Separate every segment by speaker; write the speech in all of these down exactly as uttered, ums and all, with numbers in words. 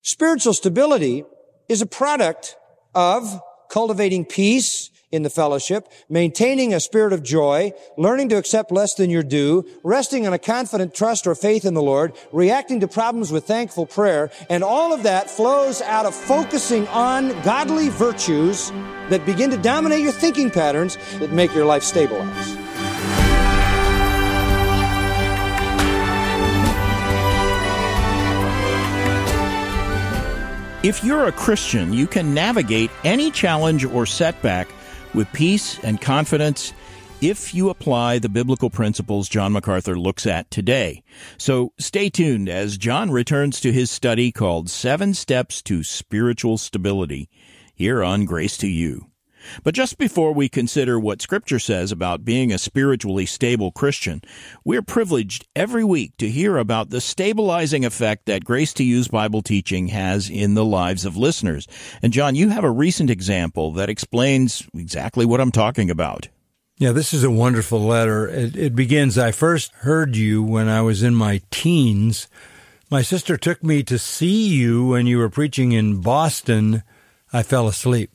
Speaker 1: Spiritual stability is a product of cultivating peace in the fellowship, maintaining a spirit of joy, learning to accept less than your due, resting on a confident trust or faith in the Lord, reacting to problems with thankful prayer, and all of that flows out of focusing on godly virtues that begin to dominate your thinking patterns that make your life stabilize.
Speaker 2: If you're a Christian, you can navigate any challenge or setback with peace and confidence if you apply the biblical principles John MacArthur looks at today. So stay tuned as John returns to his study called Seven Steps to Spiritual Stability here on Grace to You. But just before we consider what Scripture says about being a spiritually stable Christian, we're privileged every week to hear about the stabilizing effect that Grace to You's Bible teaching has in the lives of listeners. And John, you have a recent example that explains exactly what I'm talking about.
Speaker 3: Yeah, this is a wonderful letter. It, it begins, I first heard you when I was in my teens. My sister took me to see you when you were preaching in Boston. I fell asleep.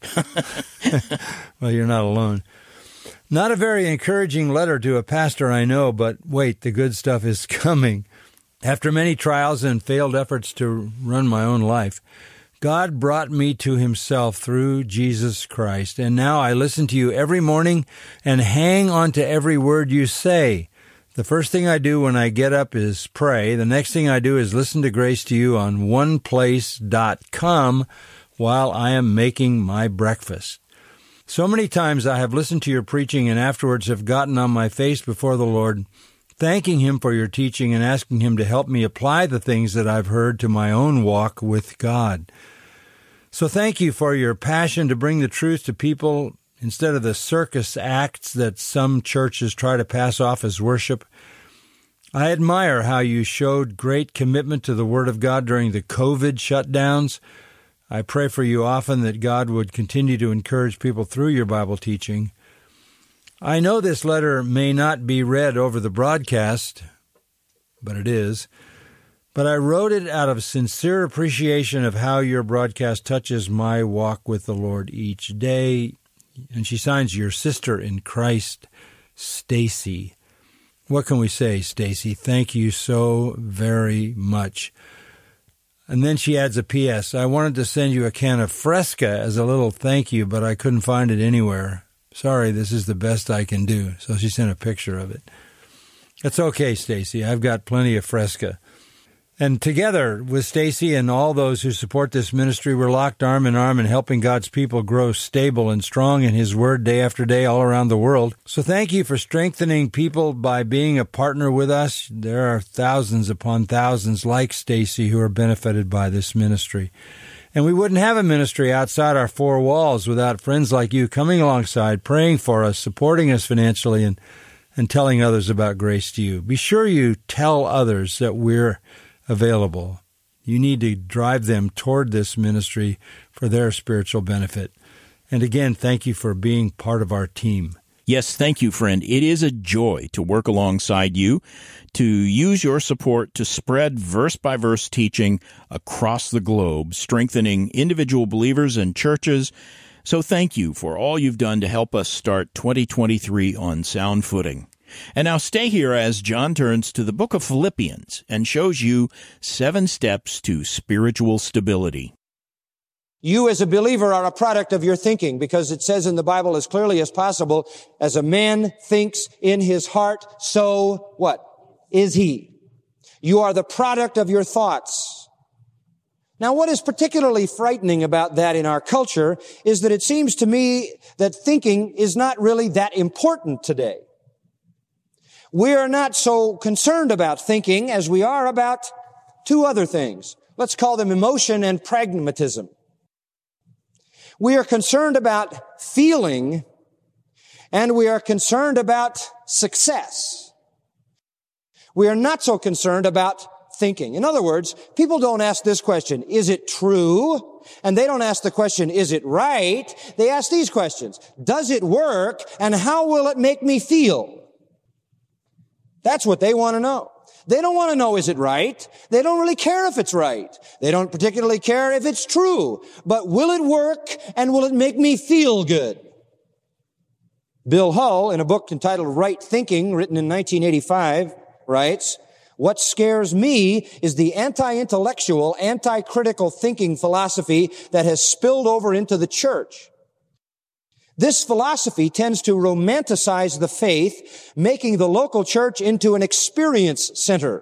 Speaker 3: Well, you're not alone. Not a very encouraging letter to a pastor, I know, but wait, the good stuff is coming. After many trials and failed efforts to run my own life, God brought me to himself through Jesus Christ, and now I listen to you every morning and hang on to every word you say. The first thing I do when I get up is pray. The next thing I do is listen to Grace to You on one place dot com while I am making my breakfast. So many times I have listened to your preaching and afterwards have gotten on my face before the Lord, thanking him for your teaching and asking him to help me apply the things that I've heard to my own walk with God. So thank you for your passion to bring the truth to people instead of the circus acts that some churches try to pass off as worship. I admire how you showed great commitment to the Word of God during the COVID shutdowns. I pray for you often that God would continue to encourage people through your Bible teaching. I know this letter may not be read over the broadcast, but it is. But I wrote it out of sincere appreciation of how your broadcast touches my walk with the Lord each day. And she signs your sister in Christ, Stacy. What can we say, Stacy? Thank you so very much. And then she adds a P S I wanted to send you a can of Fresca as a little thank you, but I couldn't find it anywhere. Sorry, this is the best I can do. So she sent a picture of it. That's okay, Stacy. I've got plenty of Fresca. And together with Stacy and all those who support this ministry, we're locked arm in arm in helping God's people grow stable and strong in His Word day after day all around the world. So thank you for strengthening people by being a partner with us. There are thousands upon thousands like Stacy who are benefited by this ministry. And we wouldn't have a ministry outside our four walls without friends like you coming alongside, praying for us, supporting us financially, and, and telling others about Grace to You. Be sure you tell others that we're available. You need to drive them toward this ministry for their spiritual benefit. And again, thank you for being part of our team.
Speaker 2: Yes, thank you, friend. It is a joy to work alongside you, to use your support to spread verse-by-verse teaching across the globe, strengthening individual believers and churches. So thank you for all you've done to help us start twenty twenty-three on sound footing. And now stay here as John turns to the book of Philippians and shows you seven steps to spiritual stability.
Speaker 1: You as a believer are a product of your thinking, because it says in the Bible as clearly as possible, as a man thinks in his heart, so what? Is he. You are the product of your thoughts. Now, what is particularly frightening about that in our culture is that it seems to me that thinking is not really that important today. We are not so concerned about thinking as we are about two other things. Let's call them emotion and pragmatism. We are concerned about feeling, and we are concerned about success. We are not so concerned about thinking. In other words, people don't ask this question, is it true? And they don't ask the question, is it right? They ask these questions. Does it work? And how will it make me feel? That's what they want to know. They don't want to know, is it right? They don't really care if it's right. They don't particularly care if it's true. But will it work and will it make me feel good? Bill Hull, in a book entitled Right Thinking, written in nineteen eighty-five, writes, "What scares me is the anti-intellectual, anti-critical thinking philosophy that has spilled over into the church. This philosophy tends to romanticize the faith, making the local church into an experience center.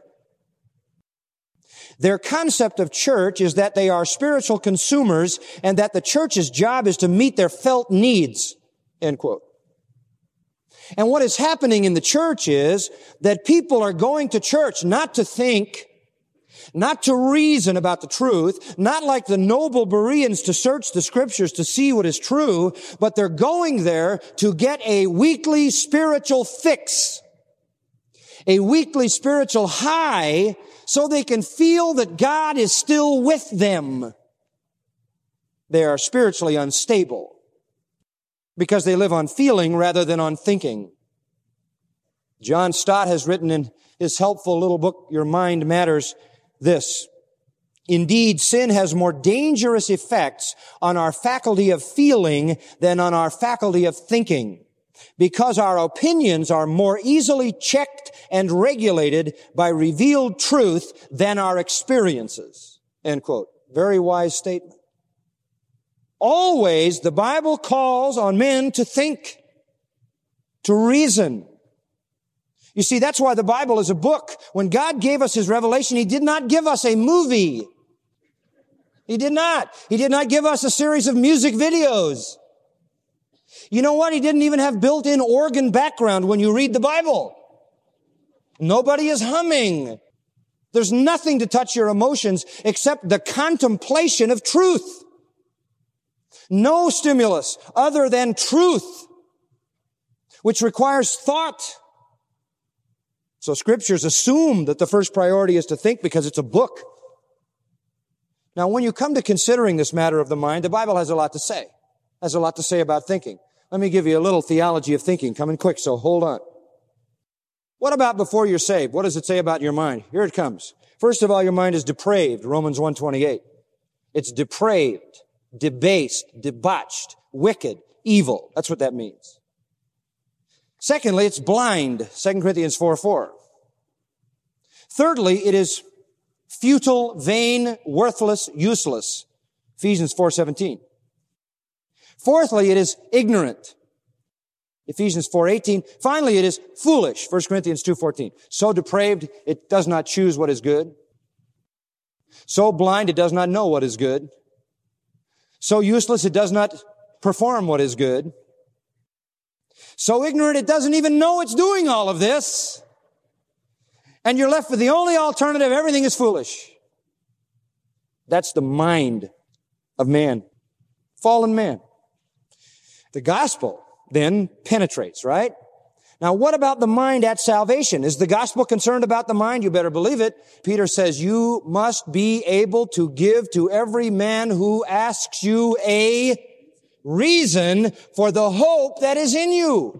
Speaker 1: Their concept of church is that they are spiritual consumers and that the church's job is to meet their felt needs." End quote. And what is happening in the church is that people are going to church not to think, not to reason about the truth, not like the noble Bereans to search the scriptures to see what is true, but they're going there to get a weekly spiritual fix, a weekly spiritual high, so they can feel that God is still with them. They are spiritually unstable because they live on feeling rather than on thinking. John Stott has written in his helpful little book, Your Mind Matters, this: "Indeed, sin has more dangerous effects on our faculty of feeling than on our faculty of thinking, because our opinions are more easily checked and regulated by revealed truth than our experiences." End quote. Very wise statement. Always, the Bible calls on men to think, to reason. You see, that's why the Bible is a book. When God gave us His revelation, He did not give us a movie. He did not. He did not give us a series of music videos. You know what? He didn't even have built-in organ background when you read the Bible. Nobody is humming. There's nothing to touch your emotions except the contemplation of truth. No stimulus other than truth, which requires thought. So scriptures assume that the first priority is to think because it's a book. Now, when you come to considering this matter of the mind, the Bible has a lot to say. Has a lot to say about thinking. Let me give you a little theology of thinking. Coming quick, so hold on. What about before you're saved? What does it say about your mind? Here it comes. First of all, your mind is depraved, Romans one twenty-eight. It's depraved, debased, debauched, wicked, evil. That's what that means. Secondly, it's blind, Second Corinthians four four. Thirdly, it is futile, vain, worthless, useless, Ephesians four seventeen. Fourthly, it is ignorant, Ephesians four eighteen. Finally, it is foolish, First Corinthians two fourteen. So depraved, it does not choose what is good. So blind, it does not know what is good. So useless, it does not perform what is good. So ignorant, it doesn't even know it's doing all of this. And you're left with the only alternative: everything is foolish. That's the mind of man, fallen man. The gospel then penetrates, right? Now, what about the mind at salvation? Is the gospel concerned about the mind? You better believe it. Peter says, you must be able to give to every man who asks you a reason for the hope that is in you.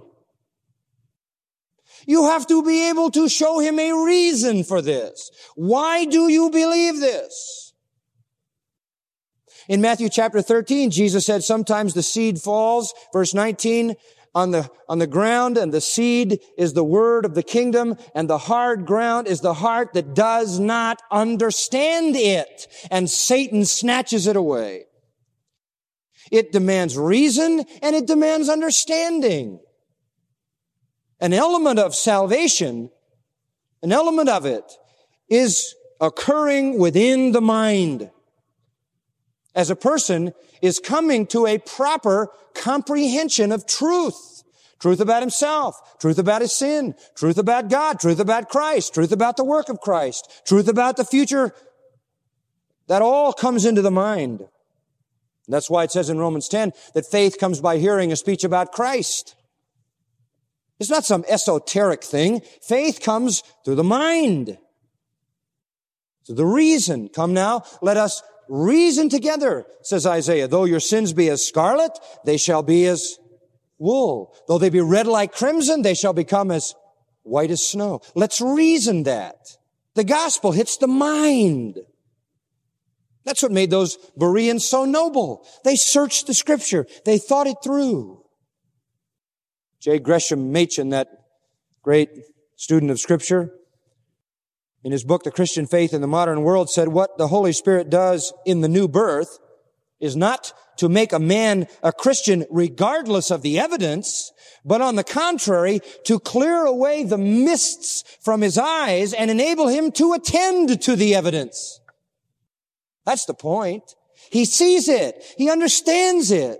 Speaker 1: You have to be able to show him a reason for this. Why do you believe this? In Matthew chapter thirteen, Jesus said, sometimes the seed falls, verse nineteen, on the, on the ground, and the seed is the word of the kingdom, and the hard ground is the heart that does not understand it, and Satan snatches it away. It demands reason, and it demands understanding. An element of salvation, an element of it, is occurring within the mind. As a person is coming to a proper comprehension of truth. Truth about himself, truth about his sin, truth about God, truth about Christ, truth about the work of Christ, truth about the future. That all comes into the mind. That's why it says in Romans ten that faith comes by hearing a speech about Christ. It's not some esoteric thing. Faith comes through the mind. So the reason. Come now, let us reason together, says Isaiah. Though your sins be as scarlet, they shall be as wool. Though they be red like crimson, they shall become as white as snow. Let's reason that. The gospel hits the mind. That's what made those Bereans so noble. They searched the Scripture. They thought it through. J. Gresham Machen, that great student of Scripture, in his book, The Christian Faith in the Modern World, said what the Holy Spirit does in the new birth is not to make a man a Christian regardless of the evidence, but on the contrary, to clear away the mists from his eyes and enable him to attend to the evidence. That's the point. He sees it. He understands it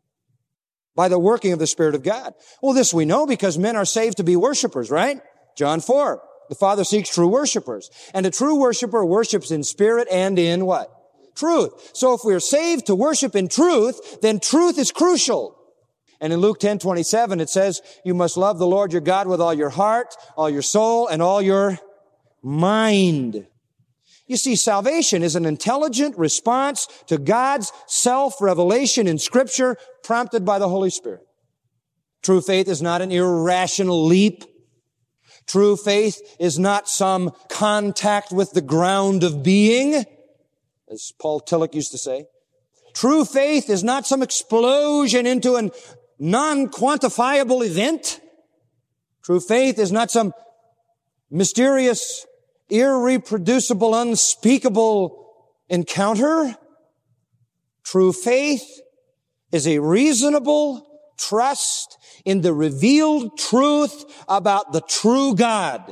Speaker 1: by the working of the Spirit of God. Well, this we know because men are saved to be worshipers, right? John four. The Father seeks true worshipers. And a true worshiper worships in spirit and in what? Truth. So if we're saved to worship in truth, then truth is crucial. And in Luke ten twenty-seven, it says, you must love the Lord your God with all your heart, all your soul, and all your mind. You see, salvation is an intelligent response to God's self-revelation in Scripture prompted by the Holy Spirit. True faith is not an irrational leap. True faith is not some contact with the ground of being, as Paul Tillich used to say. True faith is not some explosion into a non-quantifiable event. True faith is not some mysterious, irreproducible, unspeakable encounter. True faith is a reasonable trust in the revealed truth about the true God.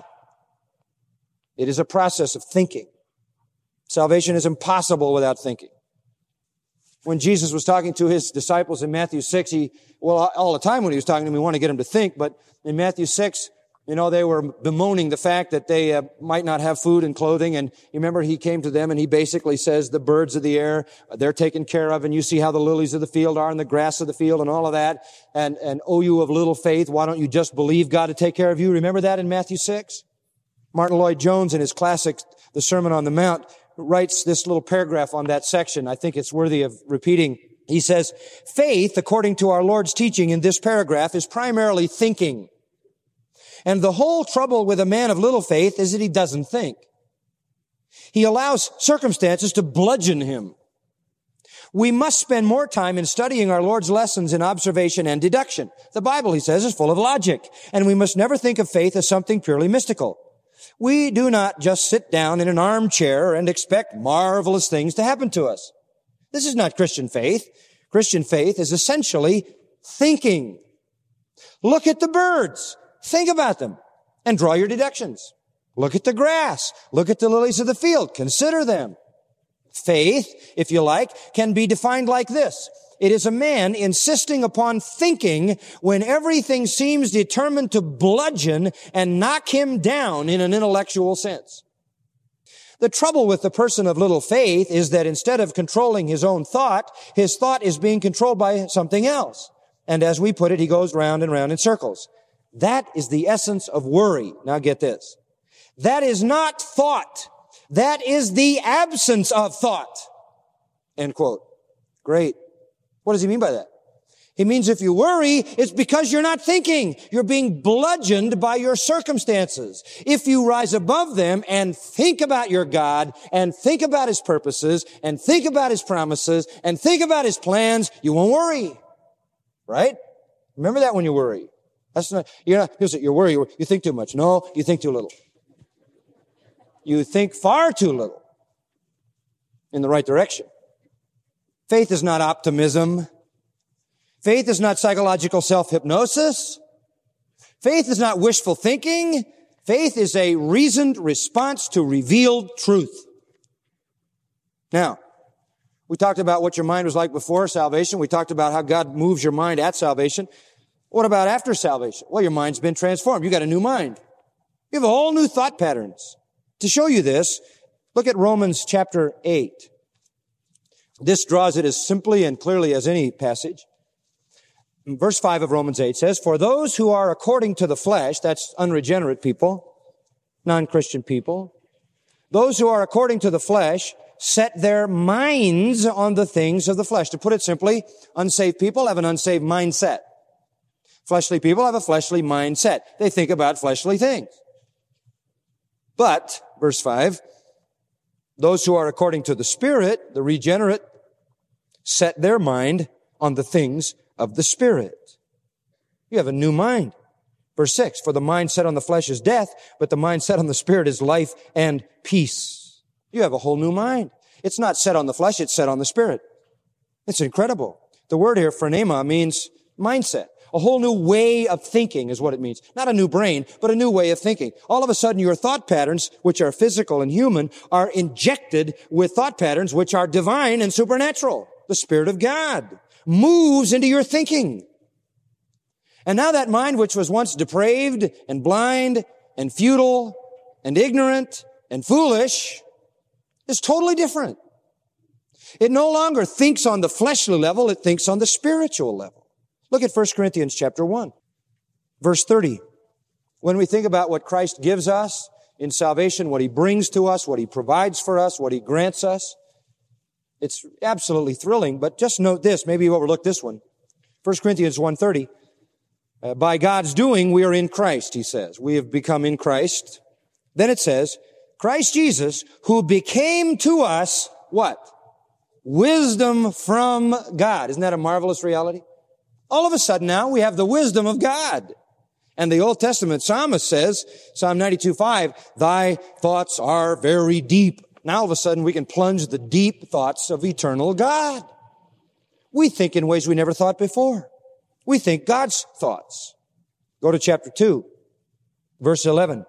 Speaker 1: It is a process of thinking. Salvation is impossible without thinking. When Jesus was talking to his disciples in Matthew six, he, well, all the time when he was talking to them, he wanted to get them to think, but in Matthew six, you know, they were bemoaning the fact that they uh, might not have food and clothing. And you remember he came to them and he basically says, the birds of the air, they're taken care of. And you see how the lilies of the field are and the grass of the field and all of that. And, and oh, you of little faith, why don't you just believe God to take care of you? Remember that in Matthew six? Martin Lloyd-Jones in his classic, The Sermon on the Mount, writes this little paragraph on that section. I think it's worthy of repeating. He says, faith, according to our Lord's teaching in this paragraph, is primarily thinking. And the whole trouble with a man of little faith is that he doesn't think. He allows circumstances to bludgeon him. We must spend more time in studying our Lord's lessons in observation and deduction. The Bible, he says, is full of logic, and we must never think of faith as something purely mystical. We do not just sit down in an armchair and expect marvelous things to happen to us. This is not Christian faith. Christian faith is essentially thinking. Look at the birds. Think about them and draw your deductions. Look at the grass. Look at the lilies of the field. Consider them. Faith, if you like, can be defined like this. It is a man insisting upon thinking when everything seems determined to bludgeon and knock him down in an intellectual sense. The trouble with the person of little faith is that instead of controlling his own thought, his thought is being controlled by something else. And as we put it, he goes round and round in circles. That is the essence of worry. Now get this. That is not thought. That is the absence of thought. End quote. Great. What does he mean by that? He means if you worry, it's because you're not thinking. You're being bludgeoned by your circumstances. If you rise above them and think about your God and think about His purposes and think about His promises and think about His plans, you won't worry. Right? Remember that when you worry. That's not, you're not, you say, you're worried, you think too much. No, you think too little. You think far too little in the right direction. Faith is not optimism. Faith is not psychological self-hypnosis. Faith is not wishful thinking. Faith is a reasoned response to revealed truth. Now, we talked about what your mind was like before salvation. We talked about how God moves your mind at salvation. What about after salvation? Well, your mind's been transformed. You got a new mind. You have a whole new thought patterns. To show you this, look at Romans chapter eight. This draws it as simply and clearly as any passage. Verse five of Romans eight says, for those who are according to the flesh, that's unregenerate people, non-Christian people, those who are according to the flesh set their minds on the things of the flesh. To put it simply, unsaved people have an unsaved mindset. Fleshly people have a fleshly mindset. They think about fleshly things. But verse five, those who are according to the Spirit, the regenerate, set their mind on the things of the Spirit. You have a new mind. Verse six, for the mind set on the flesh is death, but the mind set on the Spirit is life and peace. You have a whole new mind. It's not set on the flesh, it's set on the Spirit. It's incredible. The word here, phronema, means mindset. A whole new way of thinking is what it means. Not a new brain, but a new way of thinking. All of a sudden, your thought patterns, which are physical and human, are injected with thought patterns which are divine and supernatural. The Spirit of God moves into your thinking. And now that mind, which was once depraved and blind and futile and ignorant and foolish, is totally different. It no longer thinks on the fleshly level, it thinks on the spiritual level. Look at First Corinthians chapter one, verse thirty. When we think about what Christ gives us in salvation, what He brings to us, what He provides for us, what He grants us, it's absolutely thrilling. But just note this, maybe you overlooked this one. First Corinthians one thirty, uh, by God's doing, we are in Christ, he says. We have become in Christ. Then it says, Christ Jesus, who became to us, what? Wisdom from God. Isn't that a marvelous reality? All of a sudden now we have the wisdom of God. And the Old Testament psalmist says, Psalm ninety-two five, thy thoughts are very deep. Now all of a sudden we can plunge the deep thoughts of eternal God. We think in ways we never thought before. We think God's thoughts. Go to chapter two, verse eleven.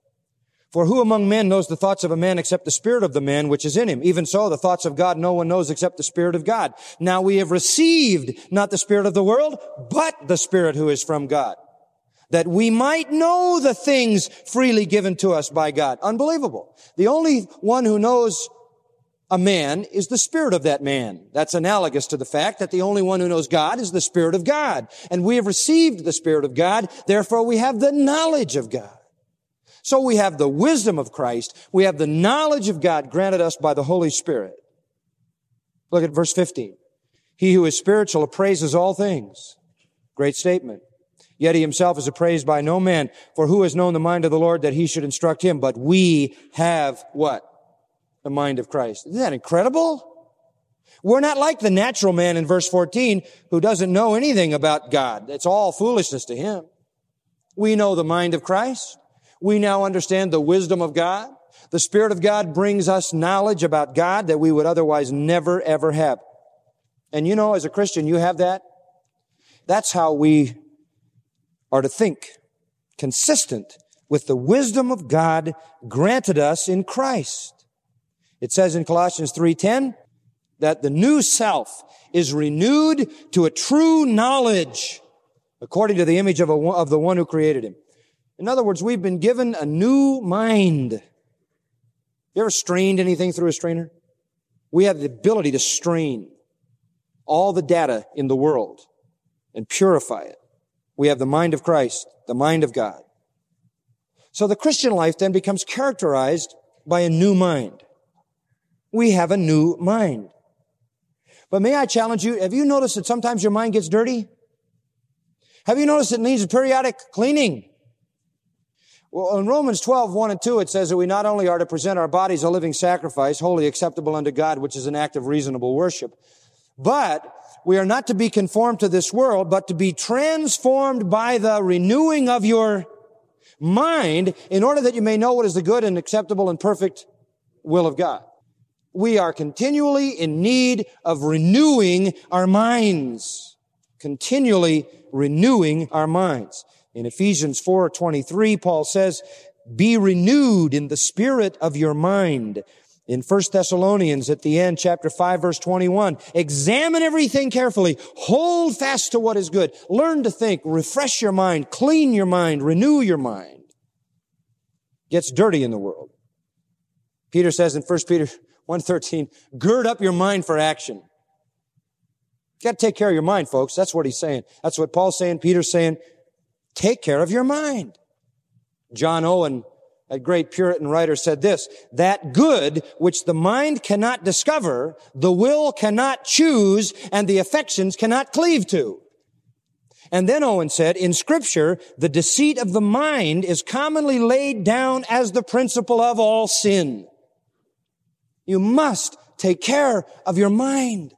Speaker 1: For who among men knows the thoughts of a man except the spirit of the man which is in him? Even so, the thoughts of God no one knows except the Spirit of God. Now we have received not the spirit of the world, but the Spirit who is from God, that we might know the things freely given to us by God. Unbelievable. The only one who knows a man is the spirit of that man. That's analogous to the fact that the only one who knows God is the Spirit of God. And we have received the Spirit of God, therefore we have the knowledge of God. So we have the wisdom of Christ. We have the knowledge of God granted us by the Holy Spirit. Look at verse fifteen. He who is spiritual appraises all things. Great statement. Yet he himself is appraised by no man. For who has known the mind of the Lord that he should instruct him? But we have what? The mind of Christ. Isn't that incredible? We're not like the natural man in verse fourteen who doesn't know anything about God. It's all foolishness to him. We know the mind of Christ. We now understand the wisdom of God. The Spirit of God brings us knowledge about God that we would otherwise never, ever have. And you know, as a Christian, you have that. That's how we are to think, consistent with the wisdom of God granted us in Christ. It says in Colossians three ten that the new self is renewed to a true knowledge according to the image of, a, of the one who created him. In other words, we've been given a new mind. You ever strained anything through a strainer? We have the ability to strain all the data in the world and purify it. We have the mind of Christ, the mind of God. So the Christian life then becomes characterized by a new mind. We have a new mind. But may I challenge you, have you noticed that sometimes your mind gets dirty? Have you noticed it needs periodic cleaning? Well, in Romans twelve, one and two, it says that we not only are to present our bodies a living sacrifice, wholly acceptable unto God, which is an act of reasonable worship, but we are not to be conformed to this world, but to be transformed by the renewing of your mind in order that you may know what is the good and acceptable and perfect will of God. We are continually in need of renewing our minds. Continually renewing our minds. In Ephesians four twenty-three, Paul says, be renewed in the spirit of your mind. In First Thessalonians at the end, chapter five, verse twenty-one, examine everything carefully. Hold fast to what is good. Learn to think. Refresh your mind. Clean your mind. Renew your mind. Gets dirty in the world. Peter says in First Peter one thirteen, gird up your mind for action. You got to take care of your mind, folks. That's what he's saying. That's what Paul's saying. Peter's saying. Take care of your mind. John Owen, a great Puritan writer, said this, that good which the mind cannot discover, the will cannot choose, and the affections cannot cleave to. And then Owen said, in Scripture, the deceit of the mind is commonly laid down as the principle of all sin. You must take care of your mind.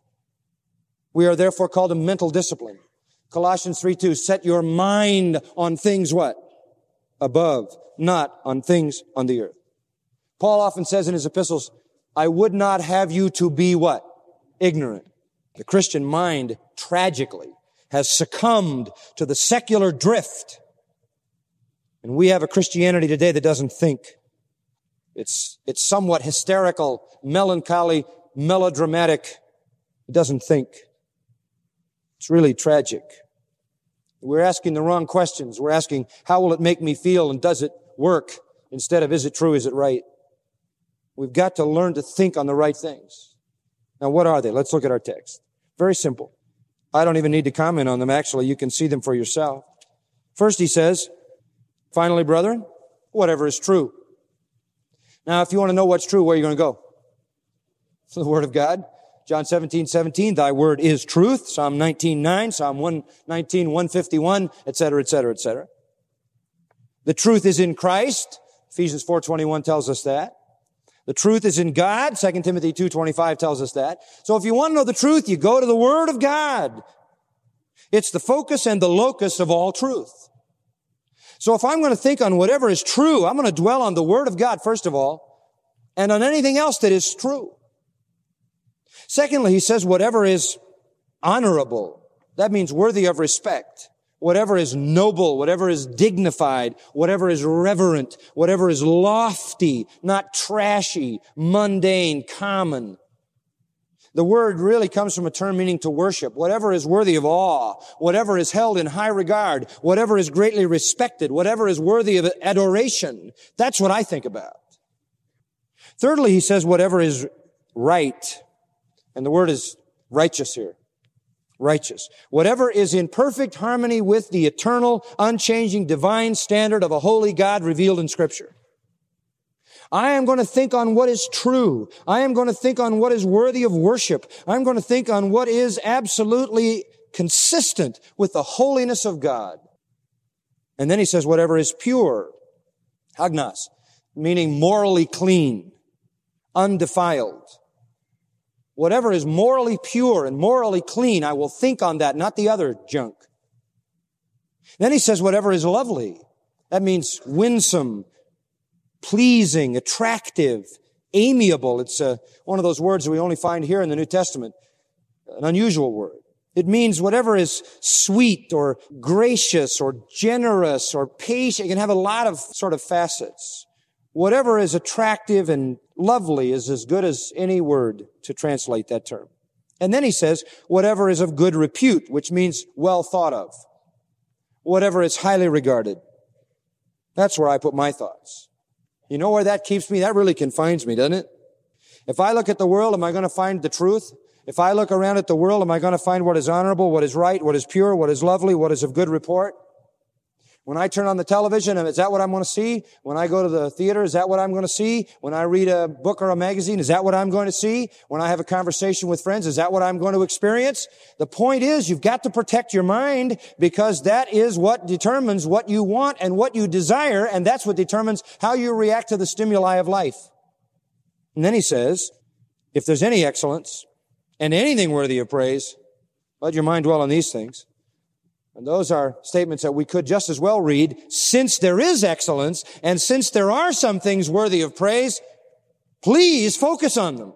Speaker 1: We are therefore called to mental discipline. Colossians three two, set your mind on things what? Above, not on things on the earth. Paul often says in his epistles, I would not have you to be what? Ignorant. The Christian mind, tragically, has succumbed to the secular drift. And we have a Christianity today that doesn't think. It's, it's somewhat hysterical, melancholy, melodramatic. It doesn't think. It's really tragic. We're asking the wrong questions. We're asking, how will it make me feel and does it work? Instead of, is it true, is it right? We've got to learn to think on the right things. Now, what are they? Let's look at our text. Very simple. I don't even need to comment on them. Actually, you can see them for yourself. First, he says, finally, brethren, whatever is true. Now, if you want to know what's true, where are you going to go? To the Word of God. John seventeen seventeen, thy word is truth. Psalm nineteen nine, Psalm one nineteen, one fifty-one, et cetera, et cetera, et cetera. The truth is in Christ. Ephesians four twenty-one tells us that. The truth is in God. Second Timothy two twenty-five tells us that. So if you want to know the truth, you go to the Word of God. It's the focus and the locus of all truth. So if I'm going to think on whatever is true, I'm going to dwell on the Word of God, first of all, and on anything else that is true. Secondly, he says whatever is honorable. That means worthy of respect. Whatever is noble, whatever is dignified, whatever is reverent, whatever is lofty, not trashy, mundane, common. The word really comes from a term meaning to worship. Whatever is worthy of awe, whatever is held in high regard, whatever is greatly respected, whatever is worthy of adoration. That's what I think about. Thirdly, he says whatever is right. And the word is righteous here. Righteous. Whatever is in perfect harmony with the eternal, unchanging, divine standard of a holy God revealed in Scripture. I am going to think on what is true. I am going to think on what is worthy of worship. I'm going to think on what is absolutely consistent with the holiness of God. And then he says whatever is pure. Hagnos, meaning morally clean, undefiled. Whatever is morally pure and morally clean, I will think on that, not the other junk. Then he says whatever is lovely. That means winsome, pleasing, attractive, amiable. It's uh, one of those words that we only find here in the New Testament. An unusual word. It means whatever is sweet or gracious or generous or patient. It can have a lot of sort of facets. Whatever is attractive and lovely is as good as any word to translate that term. And then he says, whatever is of good repute, which means well thought of. Whatever is highly regarded. That's where I put my thoughts. You know where that keeps me? That really confines me, doesn't it? If I look at the world, am I going to find the truth? If I look around at the world, am I going to find what is honorable, what is right, what is pure, what is lovely, what is of good report? When I turn on the television, is that what I'm going to see? When I go to the theater, is that what I'm going to see? When I read a book or a magazine, is that what I'm going to see? When I have a conversation with friends, is that what I'm going to experience? The point is, you've got to protect your mind because that is what determines what you want and what you desire, and that's what determines how you react to the stimuli of life. And then he says, if there's any excellence and anything worthy of praise, let your mind dwell on these things. And those are statements that we could just as well read, since there is excellence and since there are some things worthy of praise, please focus on them.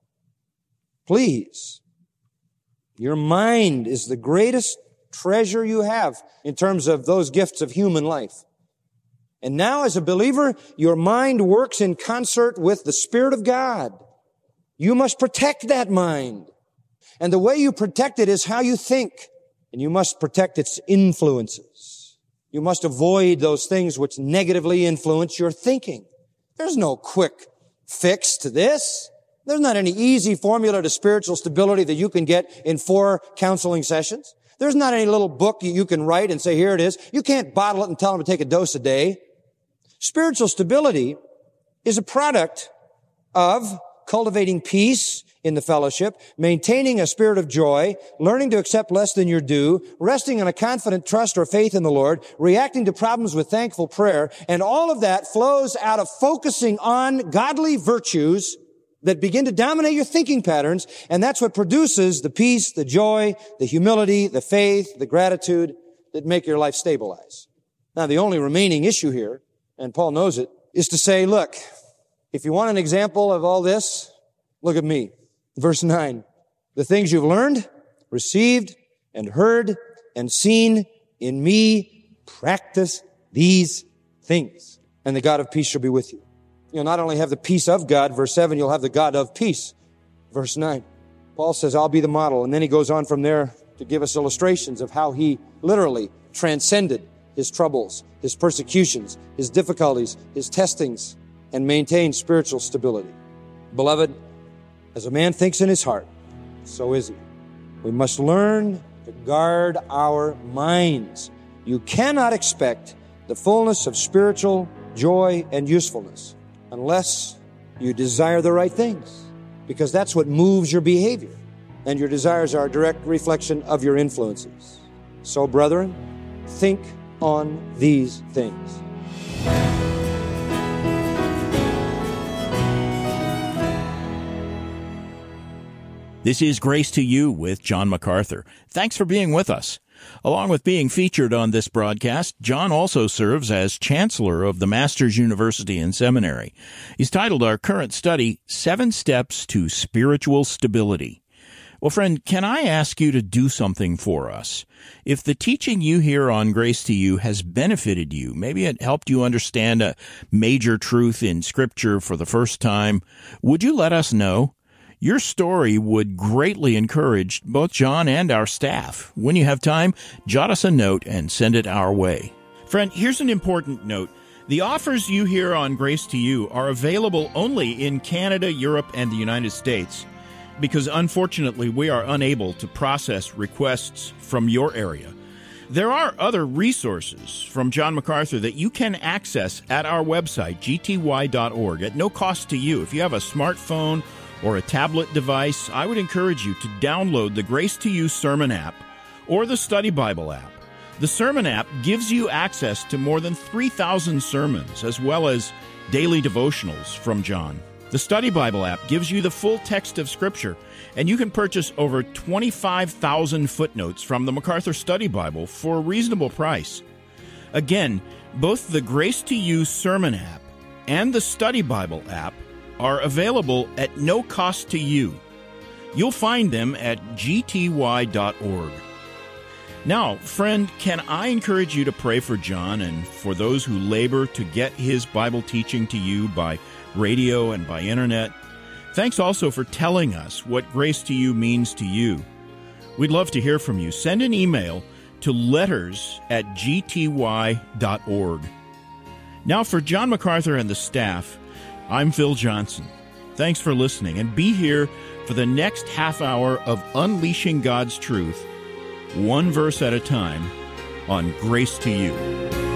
Speaker 1: Please. Your mind is the greatest treasure you have in terms of those gifts of human life. And now as a believer, your mind works in concert with the Spirit of God. You must protect that mind. And the way you protect it is how you think. And you must protect its influences. You must avoid those things which negatively influence your thinking. There's no quick fix to this. There's not any easy formula to spiritual stability that you can get in four counseling sessions. There's not any little book you can write and say, here it is. You can't bottle it and tell them to take a dose a day. Spiritual stability is a product of cultivating peace in the fellowship, maintaining a spirit of joy, learning to accept less than your due, resting on a confident trust or faith in the Lord, reacting to problems with thankful prayer, and all of that flows out of focusing on godly virtues that begin to dominate your thinking patterns, and that's what produces the peace, the joy, the humility, the faith, the gratitude that make your life stabilize. Now, the only remaining issue here, and Paul knows it, is to say, look, if you want an example of all this, look at me. Verse nine, the things you've learned, received, and heard, and seen in me, practice these things, and the God of peace shall be with you. You'll not only have the peace of God, verse seven, you'll have the God of peace, verse nine. Paul says, I'll be the model, and then he goes on from there to give us illustrations of how he literally transcended his troubles, his persecutions, his difficulties, his testings, and maintained spiritual stability. Beloved, as a man thinks in his heart, so is he. We must learn to guard our minds. You cannot expect the fullness of spiritual joy and usefulness unless you desire the right things, because that's what moves your behavior, and your desires are a direct reflection of your influences. So, brethren, think on these things.
Speaker 2: This is Grace to You with John MacArthur. Thanks for being with us. Along with being featured on this broadcast, John also serves as Chancellor of the Masters University and Seminary. He's titled our current study, Seven Steps to Spiritual Stability. Well, friend, can I ask you to do something for us? If the teaching you hear on Grace to You has benefited you, maybe it helped you understand a major truth in Scripture for the first time, would you let us know? Your story would greatly encourage both John and our staff. When you have time, jot us a note and send it our way. Friend, here's an important note. The offers you hear on Grace to You are available only in Canada, Europe, and the United States, because unfortunately we are unable to process requests from your area. There are other resources from John MacArthur that you can access at our website, g t y dot org, at no cost to you. If you have a smartphone or a tablet device, I would encourage you to download the Grace to You Sermon app or the Study Bible app. The Sermon app gives you access to more than three thousand sermons, as well as daily devotionals from John. The Study Bible app gives you the full text of Scripture, and you can purchase over twenty-five thousand footnotes from the MacArthur Study Bible for a reasonable price. Again, both the Grace to You Sermon app and the Study Bible app are available at no cost to you. You'll find them at g t y dot org. Now, friend, can I encourage you to pray for John and for those who labor to get his Bible teaching to you by radio and by internet? Thanks also for telling us what Grace to You means to you. We'd love to hear from you. Send an email to letters at g t y dot org. Now, for John MacArthur and the staff, I'm Phil Johnson. Thanks for listening, and be here for the next half hour of Unleashing God's Truth, one verse at a time, on Grace to You.